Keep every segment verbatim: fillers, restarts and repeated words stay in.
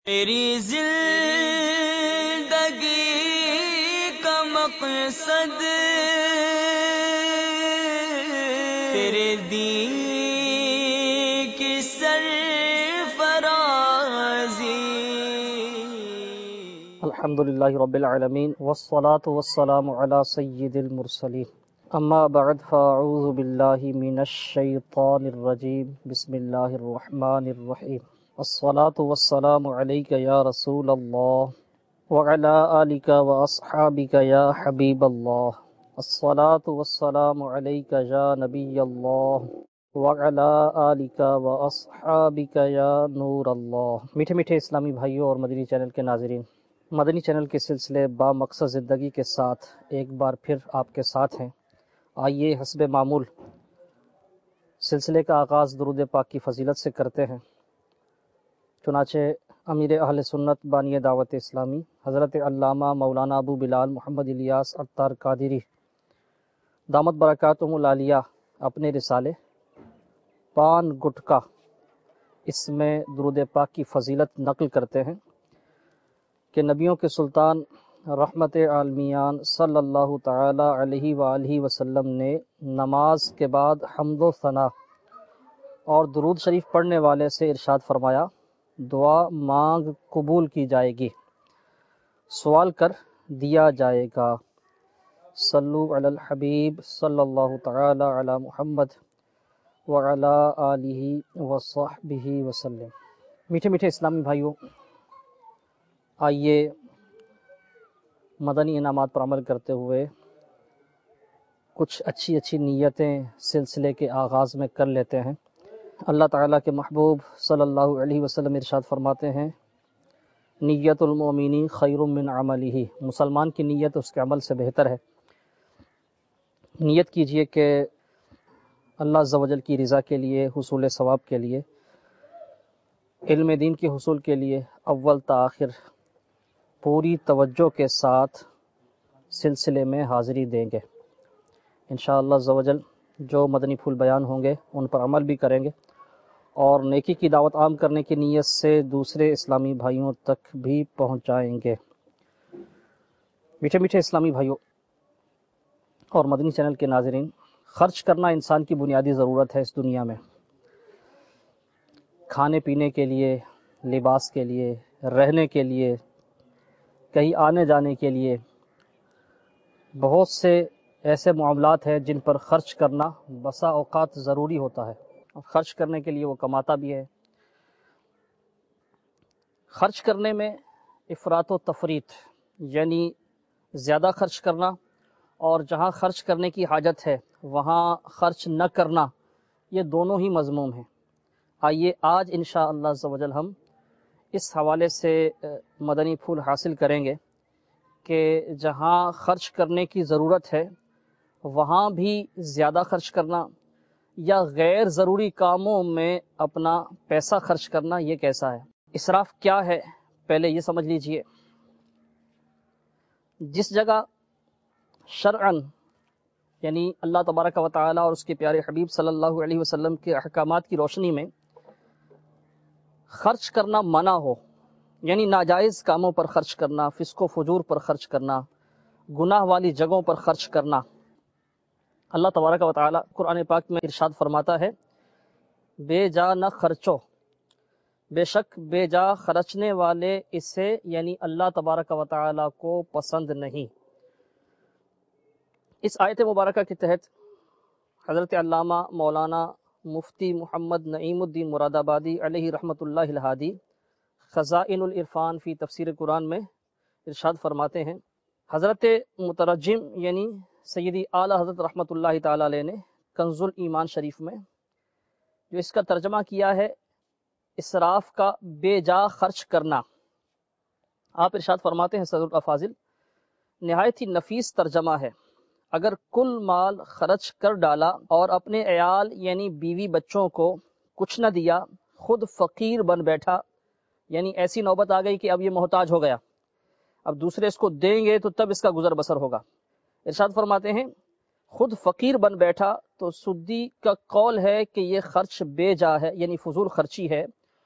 میری زندگی کا مقصد تیرے دین کی سرفرازی۔ الحمدللہ رب العالمین والصلاة والسلام علی سید المرسلین، اما بعد فاعوذ باللہ من الشیطان الرجیم، بسم اللہ الرحمن الرحیم۔ الصلاة والسلام علیک یا رسول اللہ وعلی آلک واصحابک یا حبیب اللہ۔ الصلاة والسلام علیک یا نبی اللہ وعلی آلک واصحابک یا نور اللہ۔ میٹھے میٹھے اسلامی بھائیوں اور مدنی چینل کے ناظرین، مدنی چینل کے سلسلے با مقصد زندگی کے ساتھ ایک بار پھر آپ کے ساتھ ہیں۔ آئیے حسب معمول سلسلے کا آغاز درود پاک کی فضیلت سے کرتے ہیں۔ چنانچہ امیر اہل سنت بانی دعوت اسلامی حضرت علامہ مولانا ابو بلال محمد الیاس عطار قادری دامت برکاتہم العالیہ اپنے رسالے پان گٹکا اس میں درود پاک کی فضیلت نقل کرتے ہیں کہ نبیوں کے سلطان رحمت عالمیان صلی اللہ تعالی علیہ وآلہ وسلم نے نماز کے بعد حمد و ثنا اور درود شریف پڑھنے والے سے ارشاد فرمایا، دعا مانگ قبول کی جائے گی، سوال کر دیا جائے گا۔ صلو علی الحبیب صلی اللہ تعالی علی محمد وعلی آلہ وصحبہ وسلم۔ میٹھے میٹھے اسلامی بھائیوں، آئیے مدنی انعامات پر عمل کرتے ہوئے کچھ اچھی اچھی نیتیں سلسلے کے آغاز میں کر لیتے ہیں۔ اللہ تعالیٰ کے محبوب صلی اللہ علیہ وسلم ارشاد فرماتے ہیں، نیت المؤمنی خیر من عملہ، مسلمان کی نیت اس کے عمل سے بہتر ہے۔ نیت کیجئے کہ اللہ عز و جل کی رضا کے لیے، حصول ثواب کے لیے، علم دین کے حصول کے لیے اول تا آخر پوری توجہ کے ساتھ سلسلے میں حاضری دیں گے۔ انشاءاللہ عز و جل جو مدنی پھول بیان ہوں گے ان پر عمل بھی کریں گے اور نیکی کی دعوت عام کرنے کی نیت سے دوسرے اسلامی بھائیوں تک بھی پہنچائیں گے۔ میٹھے میٹھے اسلامی بھائیوں اور مدنی چینل کے ناظرین، خرچ کرنا انسان کی بنیادی ضرورت ہے اس دنیا میں۔ کھانے پینے کے لیے، لباس کے لیے، رہنے کے لیے، کہیں آنے جانے کے لیے بہت سے ایسے معاملات ہیں جن پر خرچ کرنا بسا اوقات ضروری ہوتا ہے۔ خرچ کرنے کے لیے وہ کماتا بھی ہے۔ خرچ کرنے میں افراط و تفریط یعنی زیادہ خرچ کرنا اور جہاں خرچ کرنے کی حاجت ہے وہاں خرچ نہ کرنا، یہ دونوں ہی مذموم ہیں۔ آئیے آج انشاءاللہ عز و جل ہم اس حوالے سے مدنی پھول حاصل کریں گے کہ جہاں خرچ کرنے کی ضرورت ہے وہاں بھی زیادہ خرچ کرنا یا غیر ضروری کاموں میں اپنا پیسہ خرچ کرنا، یہ کیسا ہے؟ اسراف کیا ہے پہلے یہ سمجھ لیجئے۔ جس جگہ شرعاً یعنی اللہ تبارک و تعالی اور اس کے پیارے حبیب صلی اللہ علیہ وسلم کے احکامات کی روشنی میں خرچ کرنا منع ہو، یعنی ناجائز کاموں پر خرچ کرنا، فسق و فجور پر خرچ کرنا، گناہ والی جگہوں پر خرچ کرنا، اللہ تبارک و تعالی قرآن پاک میں ارشاد فرماتا ہے، بے جا نہ خرچو، بے شک بے جا خرچنے والے اسے یعنی اللہ تبارک و تعالی کو پسند نہیں۔ اس آیت مبارکہ کے تحت حضرت علامہ مولانا مفتی محمد نعیم الدین مراد آبادی علیہ رحمۃ اللہ الہادی خزائن العرفان فی تفسیر قرآن میں ارشاد فرماتے ہیں، حضرت مترجم یعنی سیدی اعلیٰ حضرت رحمۃ اللہ تعالی علیہ نے کنز الایمان شریف میں جو اس کا ترجمہ کیا ہے اسراف کا بے جا خرچ کرنا، آپ ارشاد فرماتے ہیں صدر الافاضل، نہایت ہی نفیس ترجمہ ہے۔ اگر کل مال خرچ کر ڈالا اور اپنے عیال یعنی بیوی بچوں کو کچھ نہ دیا، خود فقیر بن بیٹھا، یعنی ایسی نوبت آ گئی کہ اب یہ محتاج ہو گیا، اب دوسرے اس کو دیں گے تو تب اس کا گزر بسر ہوگا۔ ارشاد فرماتے ہیں خود فقیر بن بیٹھا تو سدی کا قول ہے کہ یہ خرچ بے جا ہے، یعنی فضول خرچی ہے،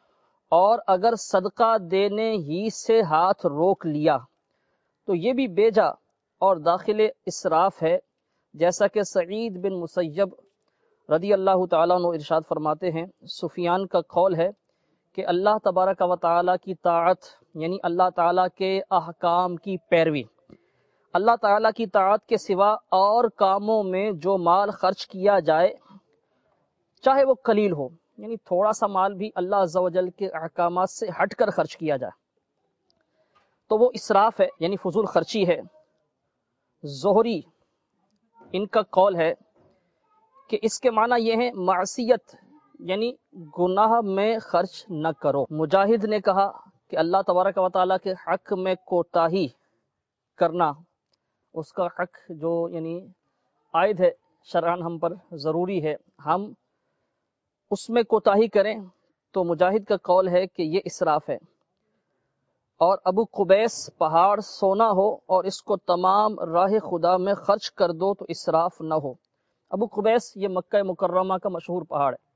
اور اگر صدقہ دینے ہی سے ہاتھ روک لیا تو یہ بھی بیجا اور داخل اسراف ہے، جیسا کہ سعید بن مسیب رضی اللہ تعالیٰ عنہ ارشاد فرماتے ہیں، سفیان کا قول ہے کہ اللہ تبارک و تعالیٰ کی طاعت یعنی اللہ تعالیٰ کے احکام کی پیروی، اللہ تعالیٰ کی طاعت کے سوا اور کاموں میں جو مال خرچ کیا جائے چاہے وہ قلیل ہو، یعنی تھوڑا سا مال بھی اللہ عز و جل کے احکامات سے ہٹ کر خرچ کیا جائے تو وہ اسراف ہے، یعنی فضول خرچی ہے۔ زہری ان کا قول ہے کہ اس کے معنی یہ ہے معصیت، یعنی گناہ میں خرچ نہ کرو۔ مجاہد نے کہا کہ اللہ تبارک و تعالیٰ کے حق میں کوتاہی کرنا، اس کا حق جو یعنی عائد ہے شرعاً ہم پر ضروری ہے، ہم اس میں کوتاہی کریں تو مجاہد کا قول ہے کہ یہ اسراف ہے۔ اور ابو قبیس پہاڑ سونا ہو اور اس کو تمام راہ خدا میں خرچ کر دو تو اسراف نہ ہو۔ ابو قبیس یہ مکہ مکرمہ کا مشہور پہاڑ ہے،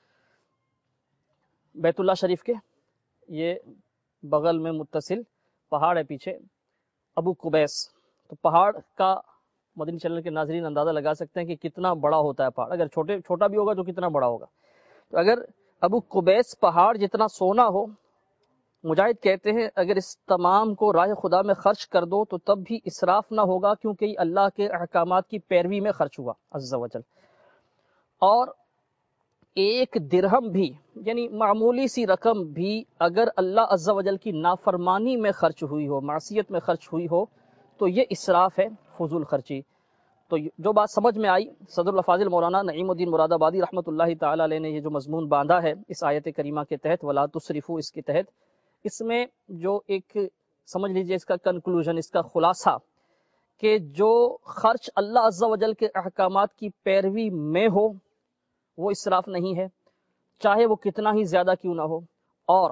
بیت اللہ شریف کے یہ بغل میں متصل پہاڑ ہے پیچھے ابو قبیس۔ تو پہاڑ کا مدنی چینل کے ناظرین اندازہ لگا سکتے ہیں کہ کتنا بڑا ہوتا ہے پہاڑ، اگر چھوٹے چھوٹا بھی ہوگا تو کتنا بڑا ہوگا۔ تو اگر ابو قبیس پہاڑ جتنا سونا ہو، مجاہد کہتے ہیں اگر اس تمام کو راہ خدا میں خرچ کر دو تو تب بھی اسراف نہ ہوگا، کیونکہ یہ اللہ کے احکامات کی پیروی میں خرچ ہوا عز و جل۔ اور ایک درہم بھی یعنی معمولی سی رقم بھی اگر اللہ عز و جل کی نافرمانی میں خرچ ہوئی ہو، معصیت میں خرچ ہوئی ہو تو یہ اسراف ہے، فضول خرچی۔ تو جو بات سمجھ میں آئی، صدر الافاضل مولانا نعیم الدین مراد آبادی رحمۃ اللہ تعالی علیہ نے یہ جو مضمون باندھا ہے اس آیت کریمہ کے تحت، ولا تسرفوا، اس کے تحت، اس میں جو ایک سمجھ لیجئے اس کا کنکلوژن، اس کا خلاصہ، کہ جو خرچ اللہ عز و جل کے احکامات کی پیروی میں ہو وہ اسراف نہیں ہے، چاہے وہ کتنا ہی زیادہ کیوں نہ ہو، اور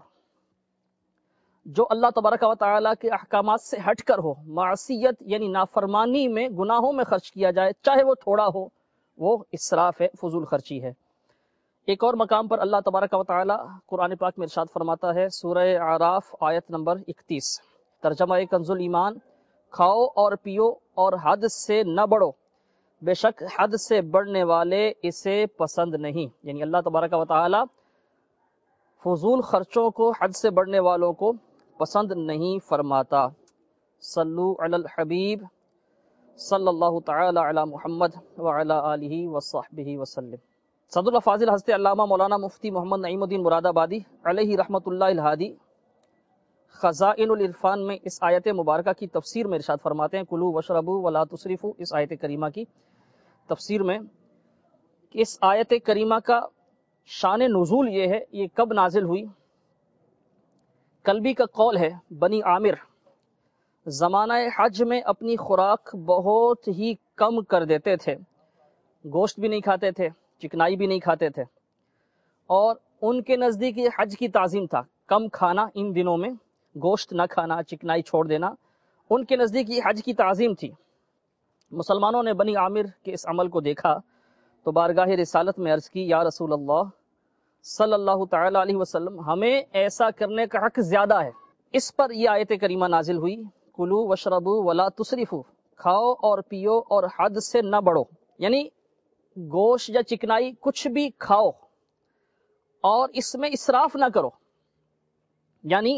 جو اللہ تبارک و تعالیٰ کے احکامات سے ہٹ کر ہو، معصیت یعنی نافرمانی میں، گناہوں میں خرچ کیا جائے چاہے وہ تھوڑا ہو، وہ اسراف ہے، فضول خرچی ہے۔ ایک اور مقام پر اللہ تبارک و تعالیٰ قرآن پاک میں ارشاد فرماتا ہے، سورہ اعراف آیت نمبر اکتیس، ترجمہ کنز الایمان، کھاؤ اور پیو اور حد سے نہ بڑھو، بے شک حد سے بڑھنے والے اسے پسند نہیں، یعنی اللہ تبارک و تعالیٰ فضول خرچوں کو، حد سے بڑھنے والوں کو پسند نہیں فرماتا۔ صلو علی الحبیب صلی اللہ تعالی علی محمد وعلی آلہ وصحبہ وسلم۔ صدر الافاضل حضرت علامہ مولانا مفتی محمد نعیم الدین مراد آبادی علیہ رحمۃ اللہ الہادی خزائن العرفان میں اس آیت مبارکہ کی تفسیر میں ارشاد فرماتے ہیں، کلوا واشربوا ولا تسرفوا، اس آیت کریمہ کی تفسیر میں کہ اس آیت کریمہ کا شان نزول یہ ہے، یہ کب نازل ہوئی؟ کلبی کا قول ہے بنی عامر زمانہ حج میں اپنی خوراک بہت ہی کم کر دیتے تھے، گوشت بھی نہیں کھاتے تھے، چکنائی بھی نہیں کھاتے تھے، اور ان کے نزدیک یہ حج کی تعظیم تھا، کم کھانا ان دنوں میں، گوشت نہ کھانا، چکنائی چھوڑ دینا، ان کے نزدیک یہ حج کی تعظیم تھی۔ مسلمانوں نے بنی عامر کے اس عمل کو دیکھا تو بارگاہ رسالت میں عرض کی، یا رسول اللہ صلی اللہ تعالی علیہ وسلم، ہمیں ایسا کرنے کا حق زیادہ ہے۔ اس پر یہ آیت کریمہ نازل ہوئی، کلوا واشربوا ولا تسرفوا، کھاؤ اور پیو اور حد سے نہ بڑھو، یعنی گوشت یا چکنائی کچھ بھی کھاؤ اور اس میں اسراف نہ کرو، یعنی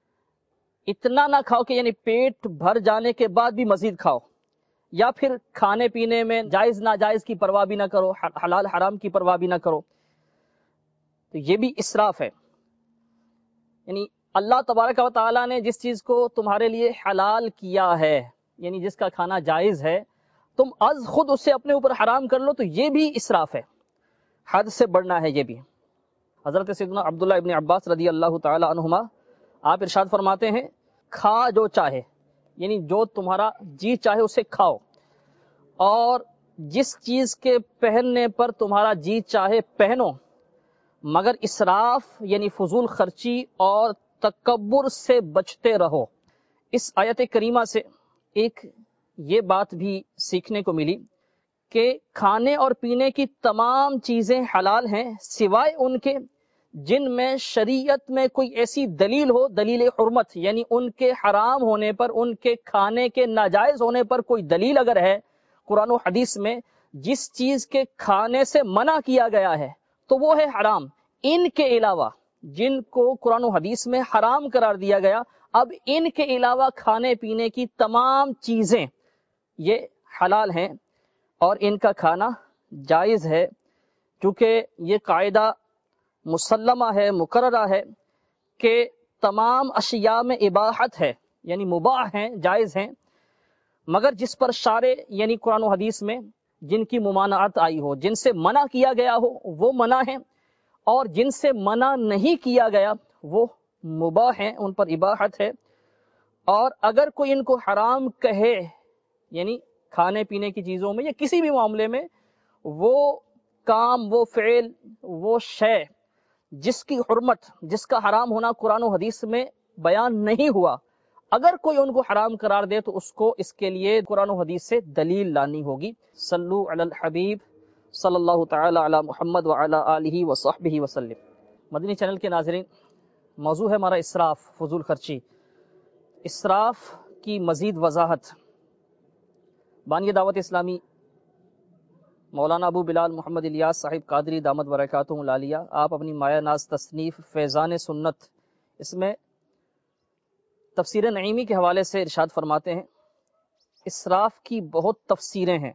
اتنا نہ کھاؤ کہ یعنی پیٹ بھر جانے کے بعد بھی مزید کھاؤ، یا پھر کھانے پینے میں جائز ناجائز کی پرواہ بھی نہ کرو، حلال حرام کی پرواہ بھی نہ کرو، تو یہ بھی اسراف ہے۔ یعنی اللہ تبارک و تعالیٰ نے جس چیز کو تمہارے لیے حلال کیا ہے، یعنی جس کا کھانا جائز ہے، تم از خود اسے اپنے اوپر حرام کر لو تو یہ بھی اسراف ہے، حد سے بڑھنا ہے یہ بھی۔ حضرت سیدنا عبداللہ ابن عباس رضی اللہ تعالی عنہما آپ ارشاد فرماتے ہیں، کھا جو چاہے، یعنی جو تمہارا جی چاہے اسے کھاؤ، اور جس چیز کے پہننے پر تمہارا جی چاہے پہنو، مگر اسراف یعنی فضول خرچی اور تکبر سے بچتے رہو۔ اس آیت کریمہ سے ایک یہ بات بھی سیکھنے کو ملی کہ کھانے اور پینے کی تمام چیزیں حلال ہیں سوائے ان کے جن میں شریعت میں کوئی ایسی دلیل ہو، دلیل حرمت، یعنی ان کے حرام ہونے پر، ان کے کھانے کے ناجائز ہونے پر کوئی دلیل اگر ہے قرآن و حدیث میں، جس چیز کے کھانے سے منع کیا گیا ہے تو وہ ہے حرام۔ ان کے علاوہ جن کو قرآن و حدیث میں حرام قرار دیا گیا، اب ان کے علاوہ کھانے پینے کی تمام چیزیں یہ حلال ہیں اور ان کا کھانا جائز ہے، کیونکہ یہ قاعدہ مسلمہ ہے، مقررہ ہے کہ تمام اشیاء میں اباحت ہے، یعنی مباح ہیں، جائز ہیں، مگر جس پر شارع یعنی قرآن و حدیث میں جن کی ممانعت آئی ہو، جن سے منع کیا گیا ہو وہ منع ہیں، اور جن سے منع نہیں کیا گیا وہ مباح ہیں، ان پر اباحت ہے۔ اور اگر کوئی ان کو حرام کہے، یعنی کھانے پینے کی چیزوں میں یا کسی بھی معاملے میں، وہ کام، وہ فعل، وہ شے جس کی حرمت، جس کا حرام ہونا قرآن و حدیث میں بیان نہیں ہوا، اگر کوئی ان کو حرام قرار دے تو اس کو اس کے لیے قرآن و حدیث سے دلیل لانی ہوگی۔ صلو علی الحبیب صلی اللہ تعالی علی محمد وعلی آلہ وصحبہ وسلم۔ مدنی چینل کے ناظرین، موضوع ہے ہمارا اسراف، فضول خرچی۔ اسراف کی مزید وضاحت بانی دعوت اسلامی مولانا ابو بلال محمد الیاس صاحب قادری دامت برکاتہ العالیہ، آپ اپنی مایہ ناز تصنیف فیضان سنت، اس میں تفسیر نعیمی کے حوالے سے ارشاد فرماتے ہیں اسراف کی بہت تفسیریں ہیں۔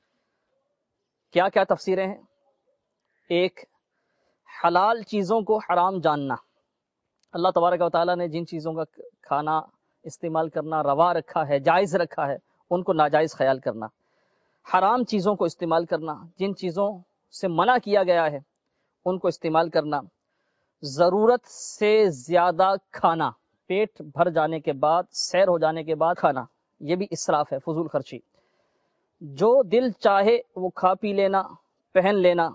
کیا کیا تفسیریں ہیں؟ ایک، حلال چیزوں کو حرام جاننا، اللہ تبارک و تعالیٰ نے جن چیزوں کا کھانا استعمال کرنا روا رکھا ہے، جائز رکھا ہے، ان کو ناجائز خیال کرنا۔ حرام چیزوں کو استعمال کرنا، جن چیزوں سے منع کیا گیا ہے ان کو استعمال کرنا۔ ضرورت سے زیادہ کھانا، پیٹ بھر جانے کے بعد، سیر ہو جانے کے بعد کھانا، یہ بھی اسراف ہے، فضول خرچی۔ جو دل چاہے وہ کھا پی لینا، پہن لینا،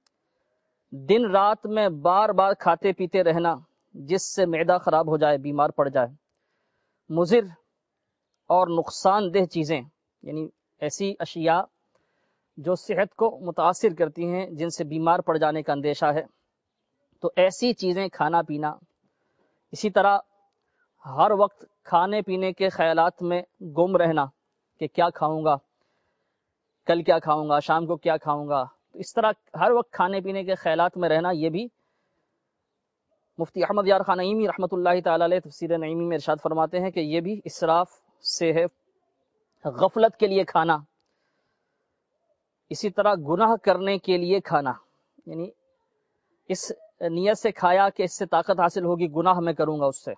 دن رات میں بار بار کھاتے پیتے رہنا جس سے معدہ خراب ہو جائے، بیمار پڑ جائے۔ مضر اور نقصان دہ چیزیں، یعنی ایسی اشیاء جو صحت کو متاثر کرتی ہیں، جن سے بیمار پڑ جانے کا اندیشہ ہے، تو ایسی چیزیں کھانا پینا۔ اسی طرح ہر وقت کھانے پینے کے خیالات میں گم رہنا کہ کیا کھاؤں گا، کل کیا کھاؤں گا، شام کو کیا کھاؤں گا، تو اس طرح ہر وقت کھانے پینے کے خیالات میں رہنا، یہ بھی مفتی احمد یار خان نعیمی رحمۃ اللہ تعالی علیہ تفسیر نعیمی میں ارشاد فرماتے ہیں کہ یہ بھی اسراف سے ہے۔ غفلت کے لیے کھانا، اسی طرح گناہ کرنے کے لیے کھانا، یعنی اس نیت سے کھایا کہ اس سے طاقت حاصل ہوگی، گناہ میں کروں گا اس سے۔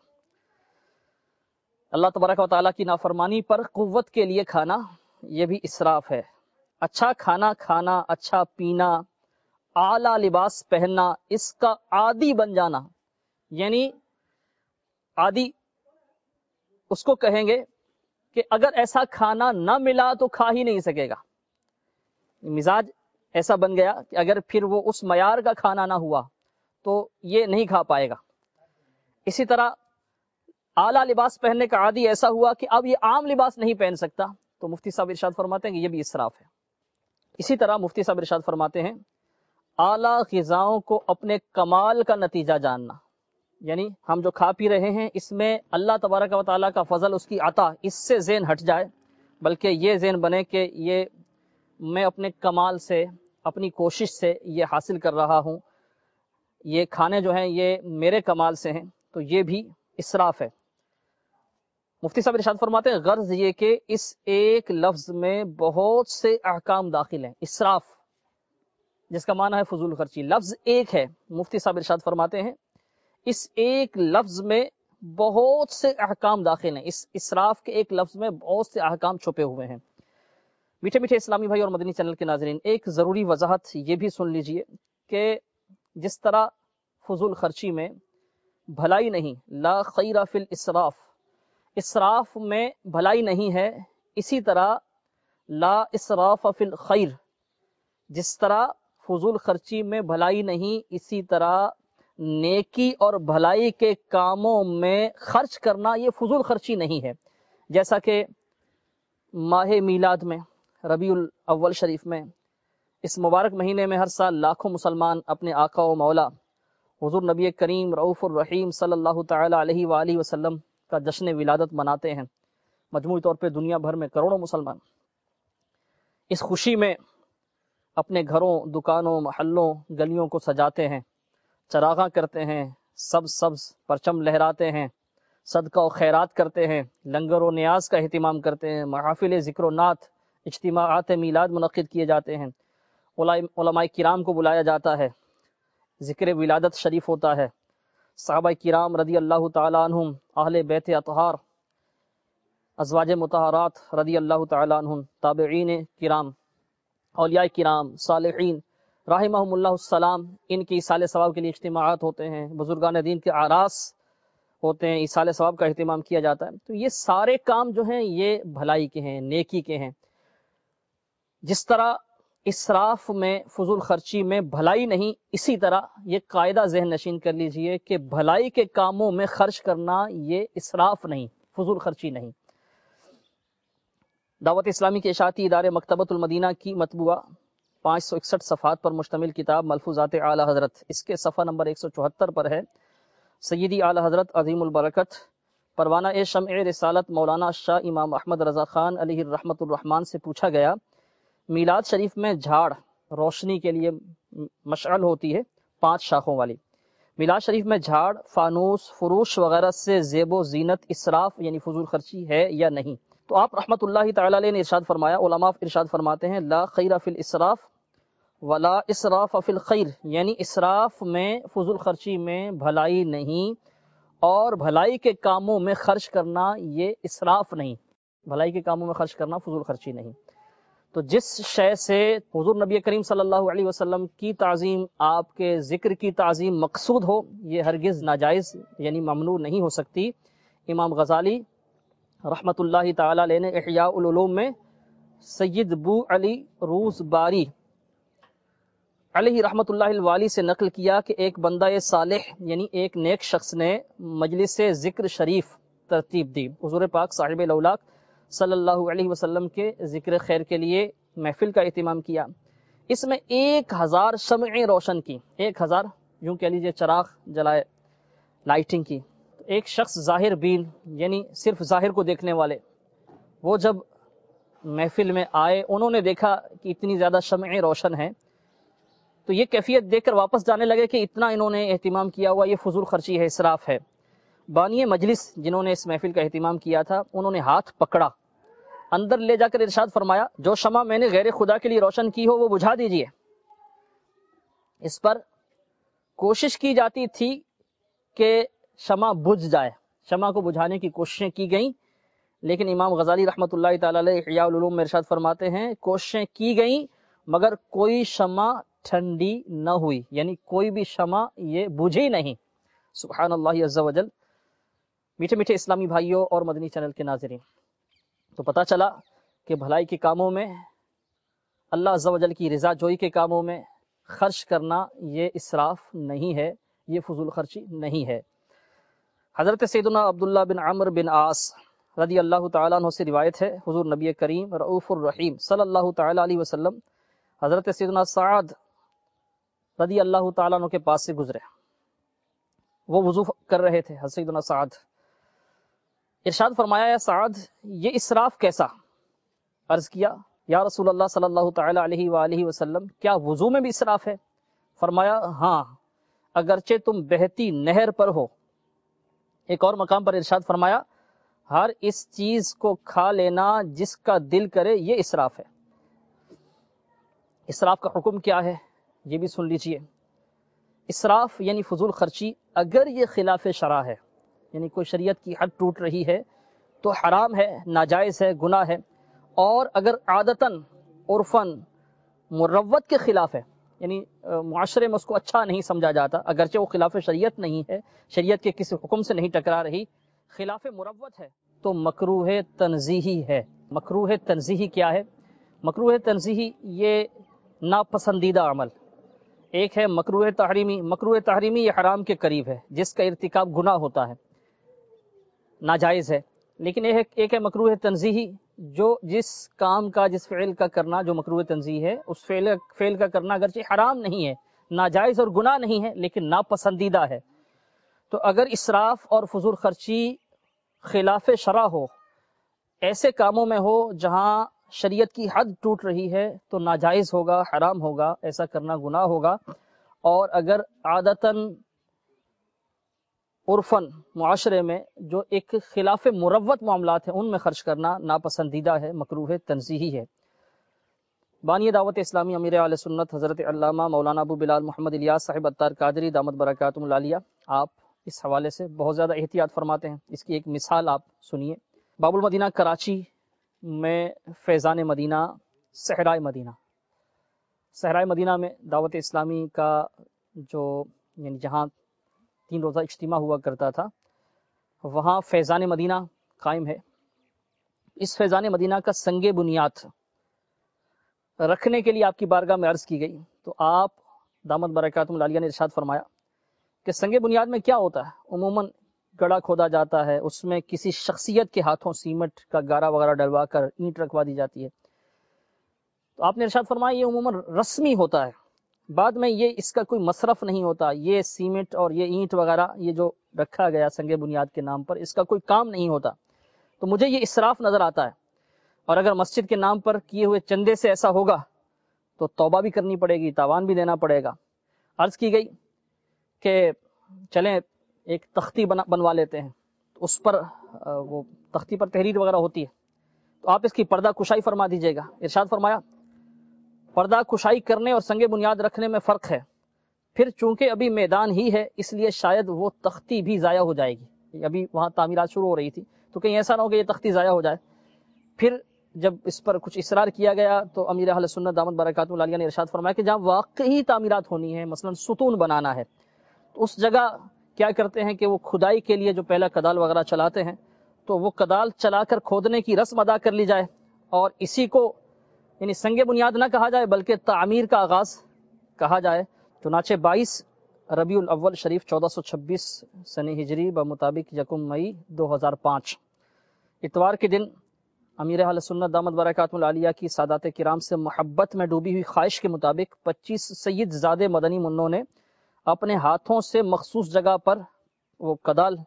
اللہ تبارک و تعالیٰ کی نافرمانی پر قوت کے لیے کھانا، یہ بھی اسراف ہے۔ اچھا کھانا کھانا، اچھا پینا، اعلیٰ لباس پہننا، اس کا عادی بن جانا، یعنی عادی اس کو کہیں گے کہ اگر ایسا کھانا نہ ملا تو کھا ہی نہیں سکے گا۔ مزاج ایسا بن گیا کہ اگر پھر وہ اس معیار کا کھانا نہ ہوا تو یہ نہیں کھا پائے گا۔ اسی طرح اعلیٰ لباس پہننے کا عادی ایسا ہوا کہ اب یہ عام لباس نہیں پہن سکتا، تو مفتی صاحب ارشاد فرماتے ہیں کہ یہ بھی اسراف ہے۔ اسی طرح مفتی صاحب ارشاد فرماتے ہیں اعلیٰ غذاؤں کو اپنے کمال کا نتیجہ جاننا، یعنی ہم جو کھا پی رہے ہیں اس میں اللہ تبارک و تعالیٰ کا فضل، اس کی عطا، اس سے ذہن ہٹ جائے، بلکہ یہ ذہن بنے کہ یہ میں اپنے کمال سے، اپنی کوشش سے یہ حاصل کر رہا ہوں، یہ کھانے جو ہیں یہ میرے کمال سے ہیں، تو یہ بھی اسراف ہے۔ مفتی صاحب ارشاد فرماتے ہیں غرض یہ کہ اس ایک لفظ میں بہت سے احکام داخل ہیں۔ اسراف جس کا معنی ہے فضول خرچی، لفظ ایک ہے، مفتی صاحب ارشاد فرماتے ہیں اس ایک لفظ میں بہت سے احکام داخل ہیں، اس اسراف کے ایک لفظ میں بہت سے احکام چھپے ہوئے ہیں۔ میٹھے میٹھے اسلامی بھائی اور مدنی چینل کے ناظرین، ایک ضروری وضاحت یہ بھی سن لیجئے کہ جس طرح فضول خرچی میں بھلائی نہیں، لا خیر فی الاسراف، اسراف میں بھلائی نہیں ہے، اسی طرح لا اسراف فی الخیر، جس طرح فضول خرچی میں بھلائی نہیں، اسی طرح نیکی اور بھلائی کے کاموں میں خرچ کرنا یہ فضول خرچی نہیں ہے۔ جیسا کہ ماہ میلاد میں، ربیع الاول شریف میں، اس مبارک مہینے میں ہر سال لاکھوں مسلمان اپنے آقا و مولا حضور نبی کریم رؤوف الرحیم صلی اللہ تعالی علیہ وآلہ وسلم کا جشن ولادت مناتے ہیں مجموعی طور پہ دنیا بھر میں کروڑوں مسلمان. اس خوشی میں اپنے گھروں، دکانوں، محلوں، گلیوں کو سجاتے ہیں، چراغاں کرتے ہیں، سبز سبز پرچم لہراتے ہیں، صدقہ و خیرات کرتے ہیں، لنگر و نیاز کا اہتمام کرتے ہیں، محافل ذکر و نعت، اجتماعات میلاد منعقد کیے جاتے ہیں، علماء کرام کو بلایا جاتا ہے، ذکر ولادت شریف ہوتا ہے، صحابہ کرام رضی اللہ تعالیٰ عنہم، اہل بیت اطہار، ازواج مطہرات رضی اللہ تعالیٰ عنہم، تابعین کرام، اولیاء کرام، صالحین رحمہم اللہ السلام، ان کی ایصال ثواب کے لیے اجتماعات ہوتے ہیں، بزرگان دین کے اعراس ہوتے ہیں، ایصال ثواب کا اہتمام کیا جاتا ہے. تو یہ سارے کام جو ہیں یہ بھلائی کے ہیں، نیکی کے ہیں. جس طرح اسراف میں، فضول خرچی میں بھلائی نہیں، اسی طرح یہ قاعدہ ذہن نشین کر لیجئے کہ بھلائی کے کاموں میں خرچ کرنا یہ اسراف نہیں، فضول خرچی نہیں. دعوت اسلامی کے اشاعتی ادارے مکتبۃ المدینہ کی مطبوعہ پانچ سو اکسٹھ صفحات پر مشتمل کتاب ملفوظات اعلی حضرت، اس کے صفحہ نمبر ایک سو چوہتر پر ہے. سیدی اعلی حضرت عظیم البرکت پروانہ اے شمع رسالت مولانا شاہ امام احمد رضا خان علیہ الرحمت الرحمان سے پوچھا گیا، میلاد شریف میں جھاڑ روشنی کے لیے مشعل ہوتی ہے پانچ شاخوں والی، میلاد شریف میں جھاڑ، فانوس، فروش وغیرہ سے زیب و زینت اسراف یعنی فضول خرچی ہے یا نہیں؟ تو آپ رحمت اللہ تعالی علیہ نے ارشاد فرمایا، علماء ارشاد فرماتے ہیں، لا خیر فی الاسراف ولا اسراف فی الخیر، یعنی اسراف میں، فضول خرچی میں بھلائی نہیں، اور بھلائی کے کاموں میں خرچ کرنا یہ اسراف نہیں، بھلائی کے کاموں میں خرچ کرنا فضول خرچی نہیں. تو جس شے سے حضور نبی کریم صلی اللہ علیہ وسلم کی تعظیم، آپ کے ذکر کی تعظیم مقصود ہو، یہ ہرگز ناجائز یعنی ممنوع نہیں ہو سکتی. امام غزالی رحمت اللہ تعالی علیہ نے احیاء العلوم میں سید بو علی روز باری علیہ رحمت اللہ الوالی سے نقل کیا کہ ایک بندہ صالح یعنی ایک نیک شخص نے مجلس ذکر شریف ترتیب دی، حضور پاک صاحب الاولاق صلی اللہ علیہ وسلم کے ذکر خیر کے لیے محفل کا اہتمام کیا. اس میں ایک ہزار شمعیں روشن کی، ایک ہزار یوں کہہ لیجئے چراغ جلائے، لائٹنگ کی. ایک شخص ظاہر بین یعنی صرف ظاہر کو دیکھنے والے، وہ جب محفل میں آئے، انہوں نے دیکھا کہ اتنی زیادہ شمعیں روشن ہیں، تو یہ کیفیت دیکھ کر واپس جانے لگے کہ اتنا انہوں نے اہتمام کیا ہوا یہ فضول خرچی ہے، اسراف ہے. بانی مجلس جنہوں نے اس محفل کا اہتمام کیا تھا، انہوں نے ہاتھ پکڑا، اندر لے جا کر ارشاد فرمایا، جو شمع میں نے غیر خدا کے لیے روشن کی ہو وہ بجھا دیجئے. اس پر کوشش کی جاتی تھی کہ شمع بجھ جائے، شمع کو بجھانے کی کوششیں کی گئیں، لیکن امام غزالی رحمت اللہ تعالی علیہ احیاء العلوم میں ارشاد فرماتے ہیں، کوششیں کی گئیں مگر کوئی شمع ٹھنڈی نہ ہوئی، یعنی کوئی بھی شمع یہ بجھی نہیں. سبحان اللہ عز و جل. میٹھے میٹھے اسلامی بھائیوں اور مدنی چینل کے ناظرین، تو پتہ چلا کہ بھلائی کے کاموں میں، اللہ عز و جل کی رضا جوئی کے کاموں میں خرچ کرنا یہ اسراف نہیں ہے، یہ فضول خرچی نہیں ہے. حضرت سیدنا عبداللہ بن عمرو بن عاص رضی اللہ تعالیٰ عنہ سے روایت ہے، حضور نبی کریم رؤوف الرحیم صلی اللہ تعالیٰ علیہ وسلم حضرت سیدنا سعد رضی اللہ تعالیٰ عنہ کے پاس سے گزرے، وہ وضو کر رہے تھے. حضرت سیدنا سعد ارشاد فرمایا، یا سعد یہ اسراف کیسا؟ عرض کیا، یا رسول اللہ صلی اللہ تعالیٰ علیہ وآلہ وسلم کیا وضو میں بھی اسراف ہے؟ فرمایا ہاں، اگرچہ تم بہتی نہر پر ہو. ایک اور مقام پر ارشاد فرمایا، ہر اس چیز کو کھا لینا جس کا دل کرے یہ اسراف ہے. اسراف کا حکم کیا ہے یہ بھی سن لیجئے. اسراف یعنی فضول خرچی اگر یہ خلاف شرع ہے، یعنی کوئی شریعت کی حد ٹوٹ رہی ہے تو حرام ہے، ناجائز ہے، گناہ ہے. اور اگر عادتاً عرفاً مروت کے خلاف ہے، یعنی معاشرے میں اس کو اچھا نہیں سمجھا جاتا، اگرچہ وہ خلاف شریعت نہیں ہے، شریعت کے کسی حکم سے نہیں ٹکرا رہی، خلاف مروت ہے، تو مکروہ تنزیہی ہے. مکروہ تنزیہی کیا ہے؟ مکروہ تنزیہی یہ ناپسندیدہ عمل. ایک ہے مکروہ تحریمی. مکروہ تحریمی یہ حرام کے قریب ہے، جس کا ارتکاب گناہ ہوتا ہے، ناجائز ہے. لیکن ایک ہے مکروہ تنزیہی، جو جس کام کا، جس فعل کا کرنا جو مکروہ تنزیہ ہے، اس فعل فعل کا کرنا اگرچہ حرام نہیں ہے ناجائز اور گناہ نہیں ہے لیکن ناپسندیدہ ہے. تو اگر اسراف اور فضول خرچی خلاف شرع ہو، ایسے کاموں میں ہو جہاں شریعت کی حد ٹوٹ رہی ہے، تو ناجائز ہوگا، حرام ہوگا، ایسا کرنا گناہ ہوگا. اور اگر عادتاً عرفاً معاشرے میں جو ایک خلاف مروت معاملات ہیں ان میں خرچ کرنا ناپسندیدہ ہے، مکروہ تنزیہی ہے. بانی دعوت اسلامی امیر اہل سنت حضرت علامہ مولانا ابو بلال محمد الیاس صاحب عطار قادری دامت برکاتہم العالیہ، آپ اس حوالے سے بہت زیادہ احتیاط فرماتے ہیں. اس کی ایک مثال آپ سنیے. باب المدینہ کراچی میں فیضان مدینہ صحرائے مدینہ صحرائے مدینہ میں دعوت اسلامی کا جو یعنی جہاں تین روزہ اجتماع ہوا کرتا تھا، وہاں فیضان مدینہ قائم ہے. اس فیضان مدینہ کا سنگ بنیاد رکھنے کے لیے آپ کی بارگاہ میں عرض کی گئی تو آپ دامت برکاتہم العالیہ نے ارشاد فرمایا کہ سنگ بنیاد میں کیا ہوتا ہے؟ عموماً گڑھا کھودا جاتا ہے، اس میں کسی شخصیت کے ہاتھوں سیمنٹ کا گارا وغیرہ ڈلوا کر اینٹ رکھوا دی جاتی ہے. تو آپ نے ارشاد فرمایا یہ عموماً رسمی ہوتا ہے، بعد میں یہ اس کا کوئی مصرف نہیں ہوتا. یہ سیمنٹ اور یہ اینٹ وغیرہ یہ جو رکھا گیا سنگ بنیاد کے نام پر، اس کا کوئی کام نہیں ہوتا. تو مجھے یہ اسراف نظر آتا ہے. اور اگر مسجد کے نام پر کیے ہوئے چندے سے ایسا ہوگا تو توبہ بھی کرنی پڑے گی، تاوان بھی دینا پڑے گا. عرض کی گئی کہ چلیں ایک تختی بنا بنوا لیتے ہیں، اس پر وہ تختی پر تحریر وغیرہ ہوتی ہے، تو آپ اس کی پردہ کشائی فرما دیجیے گا. ارشاد فرمایا پردہ کشائی کرنے اور سنگ بنیاد رکھنے میں فرق ہے. پھر چونکہ ابھی میدان ہی ہے اس لیے شاید وہ تختی بھی ضائع ہو جائے گی. ابھی وہاں تعمیرات شروع ہو رہی تھی تو کہیں ایسا نہ ہو کہ یہ تختی ضائع ہو جائے. پھر جب اس پر کچھ اصرار کیا گیا تو امیر اہل سنت دامت برکاتہم العالیہ نے ارشاد فرمایا کہ جہاں واقعی تعمیرات ہونی ہے، مثلا ستون بنانا ہے، تو اس جگہ کیا کرتے ہیں کہ وہ کھدائی کے لیے جو پہلا کدال وغیرہ چلاتے ہیں تو وہ کدال چلا کر کھودنے کی رسم ادا کر لی جائے اور اسی کو یعنی سنگ بنیاد نہ کہا جائے بلکہ تعمیر کا آغاز کہا جائے. چنانچہ بائیس ربیع الاول شریف چودہ سو چھبیس سن ہجری بمطابق یکم مئی دو ہزار پانچ اتوار کے دن امیر اہل سنت دامت برکاتہم العالیہ کی سادات کرام سے محبت میں ڈوبی ہوئی خواہش کے مطابق پچیس سید زادے مدنی منوں نے اپنے ہاتھوں سے مخصوص جگہ پر وہ کدال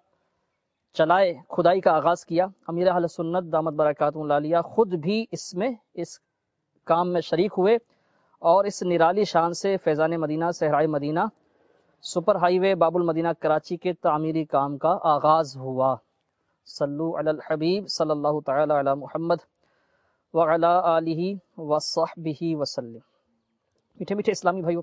چلائے کھدائی کا آغاز کیا. امیر اہل سنت دامت برکاتہم العالیہ خود بھی اس میں اس کام میں شریک ہوئے اور اس نرالی شان سے فیضان مدینہ صحرائے مدینہ سپر ہائی وے باب المدینہ کراچی کے تعمیری کام کا آغاز ہوا. صلو علی الحبیب صلی اللہ تعالی علی محمد وعلی آلہ وصحبہ وسلم. میٹھے میٹھے اسلامی بھائیو،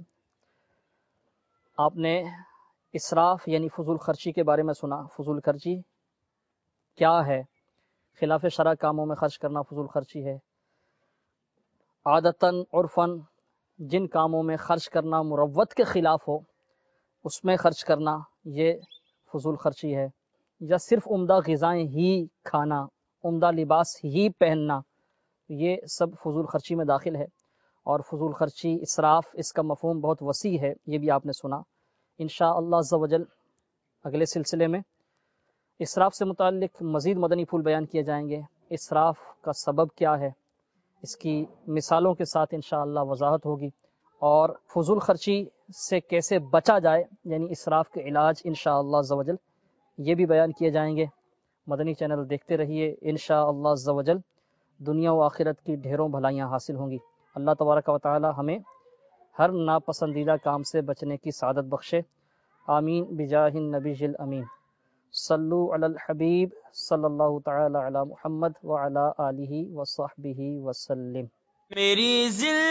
آپ نے اسراف یعنی فضول خرچی کے بارے میں سنا. فضول خرچی کیا ہے؟ خلاف شرع کاموں میں خرچ کرنا فضول خرچی ہے. عادتاً عرفاً جن کاموں میں خرچ کرنا مروت کے خلاف ہو اس میں خرچ کرنا یہ فضول خرچی ہے. یا صرف عمدہ غذائیں ہی کھانا، عمدہ لباس ہی پہننا، یہ سب فضول خرچی میں داخل ہے. اور فضول خرچی اسراف اس کا مفہوم بہت وسیع ہے، یہ بھی آپ نے سنا. انشاءاللہ عز و جل اگلے سلسلے میں اسراف سے متعلق مزید مدنی پھول بیان کیے جائیں گے. اسراف کا سبب کیا ہے، اس کی مثالوں کے ساتھ انشاءاللہ وضاحت ہوگی، اور فضول خرچی سے کیسے بچا جائے یعنی اسراف کے علاج انشاءاللہ عز و جل یہ بھی بیان کیے جائیں گے. مدنی چینل دیکھتے رہیے، انشاءاللہ عز و جل دنیا و آخرت کی ڈھیروں بھلائیاں حاصل ہوں گی. اللہ تبارک و تعالی ہمیں ہر ناپسندیدہ کام سے بچنے کی سعادت بخشے. آمین بجاہ النبی الامین. صلو علی الحبیب صلی اللہ تعالی علی محمد وعلی آلہ وصحبہ وسلم. میری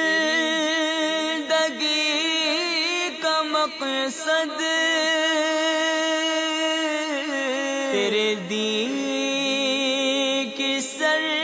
زندگی کا مقصد تیرے دین کی سر